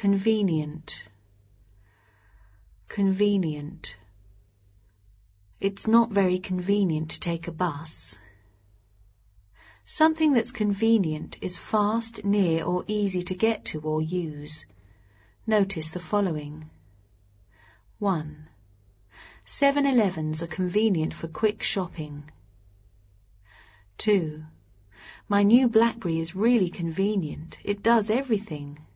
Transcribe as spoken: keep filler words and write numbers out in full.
Convenient. Convenient. It's not very convenient to take a bus. Something that's convenient is fast, near, or easy to get to or use. Notice the following. one. seven elevens are convenient for quick shopping. two. My new BlackBerry is really convenient. It does everything.